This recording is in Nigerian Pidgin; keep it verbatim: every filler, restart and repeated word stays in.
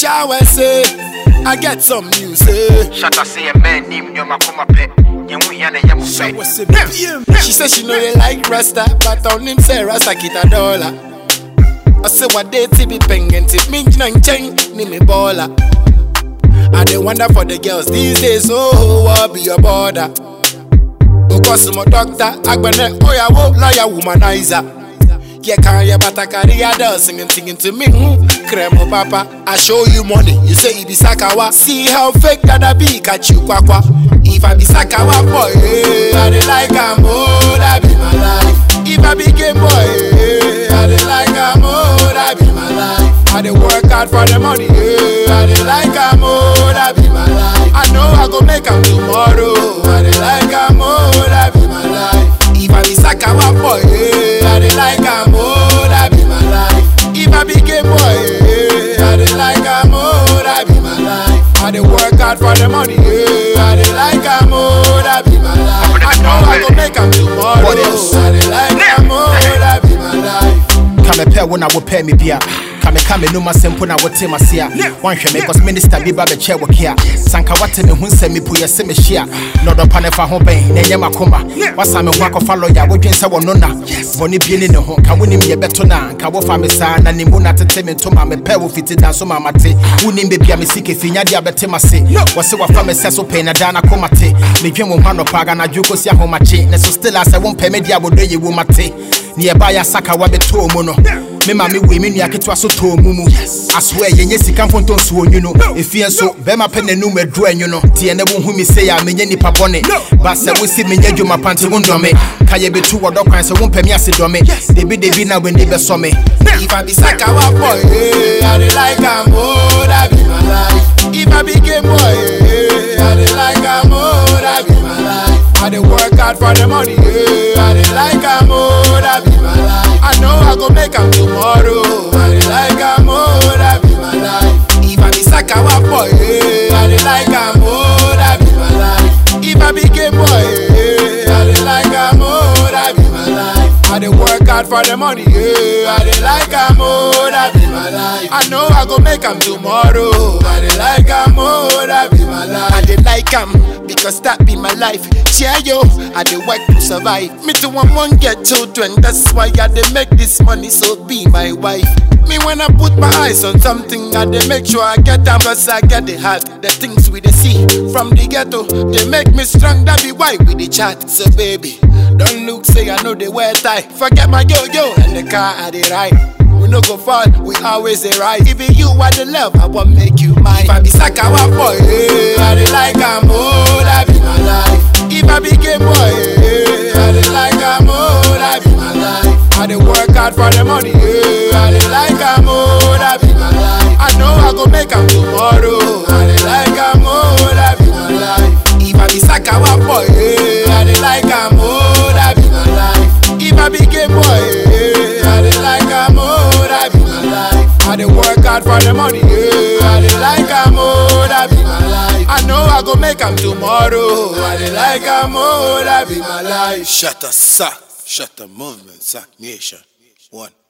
shower say I get some news. Shut up, say a man named your Makoma pet. She said she know they like Rasta, but on him say Rasta kita dollar. I say what they ti be pengen tip me nang cheng ni me baller. I dey wonder for the girls these days, oh what be your border? Because my doctor, Agbene, oh ya wo lawyer womanizer. Yeah, can you but I carry a doll singing, singing to me. Cremo papa, I show you money. You say it be Sakawa. See how fake that I be, catch you kwakwa. If I be Sakawa boy, I dey like am, oh that be my life. If I be gay boy, I dey like am, oh that be my life. I dey work hard for the money, I dey like am, oh that be my life. I know I go make am tomorrow, I dey like am, oh that be my life. If I be Sakawa boy, I dey like am, oh that be my life. If I be gay boy, I dey like am, oh that be my life. I dey work hard for the money, I dey like am, oh that be my life. I know I go make am tomorrow, I dey like am, oh that be my life. Come pay when I will pay me beer. Come come no ma sempo na wote masia. One hwe me cause minister bi ba be che wo kia. Sanka wate me hu nsem po ye se me hia. No do pane fa ho ben na nya makoma. Wasa me ho akofa lawyer wo dwen se wo no na. Boni bie ni ne ho ka wonim ye beto na. Ka wo fa me sa na ni mu na tete me ntoma me pay wo fiti dan so mama te. Wonim be bia me sike finya dia bete mase. Wo se wo fa me se so pe na dan akoma te. Me dwen wo ma no paga na dwoko si ahomache. Ne so still as I won pay me dia bodo ye wo mate. Ni e ba ya saka wa beto mu no. Me ma me we me nua ketwa so to mumu. I swear yenye sika mfonto so onyu no. Efie so be ma pe nenu medru anyu no. Tie ne wo hu mi say ya menye nipa bone. Ba se wo si menye dwuma pante wo ndome. Ka ye betu wodo kwan se wo mpami ase dome. Debi debi na when they be so me. If I be Sakawa boy, I dey like am, oh that be my life. If I be gay boy, I dey like am, oh that be my life. I dey work hard for the money, I dey like am, oh that be my life. I know I go make am tomorrow, I dey like am, oh that be my life. If I be Sakawa boy, I dey like am, oh that be my life. If I be gay boy, I dey like am, oh that be my life. I dey work hard for the money, I dey like am, oh that be my life. I know I go make am tomorrow, I dey like am, oh that be my life. I dey like am because that be my life. Yeah yo, I dey work to survive. Me too want one get children, that's why I dey make this money, so be my wife. Me when I put my eyes on something, I dey make sure I get them, cause I get the heart. The things we dey see from the ghetto, they make me strong, that be why we dey chat. So baby, don't look say I know they wear tie. Forget my yo-yo and the car I dey ride. We no go fall, we always dey right. Even you are the love, I want make you mine. If I be Sakawa boy, I dey like am, oh that be my life. If I be gay boy, I dey like am, oh that be my life. I dey work hard for the money, I dey like am, oh that be my life. I know I go make am tomorrow, I dey like am, oh that be my life. If I be Sakawa boy, I dey like am, oh that be my life. If I be gay boy, I dey like am, oh that be my life. I dey work hard for the money, I dey like am, oh that be my life. I know I go make am tomorrow, I dey like am, oh that be my life. Shut the suck, shut the movement, suck nation. One.